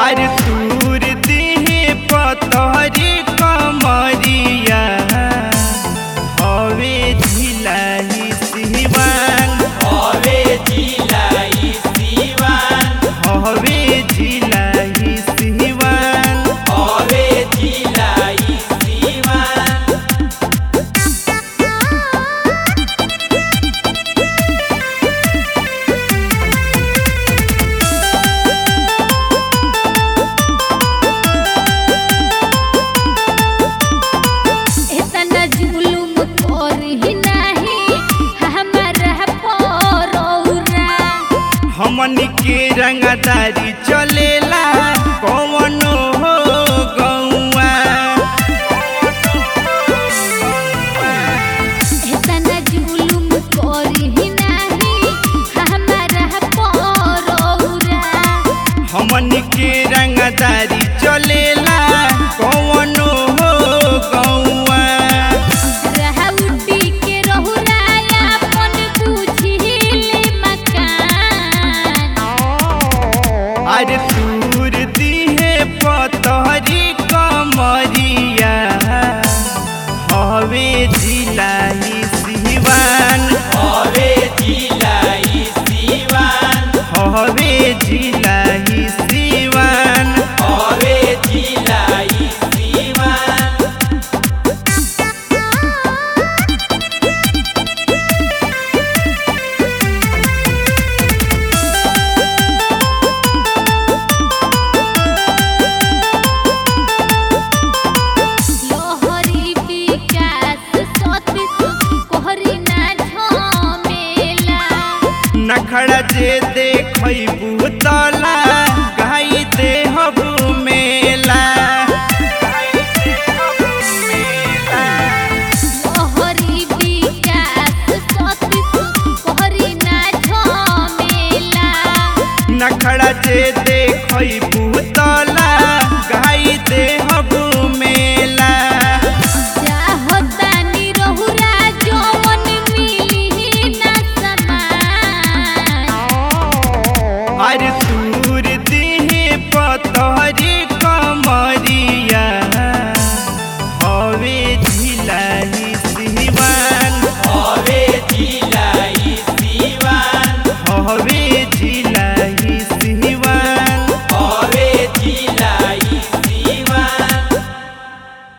अरे दूर दिहे पतहरी कमरिया हवे झिलाई सिवान हवे झिलाई सिवान हवे झिलाई सिवान हवे झिलाई सिवान इतना जुलुम करही नाही हमारा परौरा हमन के रंगदारी चलेला कौनो हो गौआ इतना जुलुम करही नाही हमारा परौरा हमन के रंगदारी चलेला कौनो हो गौआ रहउटी के रहुराया अपन बुझिले मकान अरे दूर दिहे पतहरी कमरिया हवे झिलाई सिवान हवे झिलाई सिवान हवे झिलाई सिवान हवे झिलाई सिवान लोहरी विकास सतीश कोहरी ना झमेला नखड़ा जे देखबू तला गाई देहब मेला लोहरी विकास सतीश कोहरी ना झमेला नखड़ा जे देखबू तला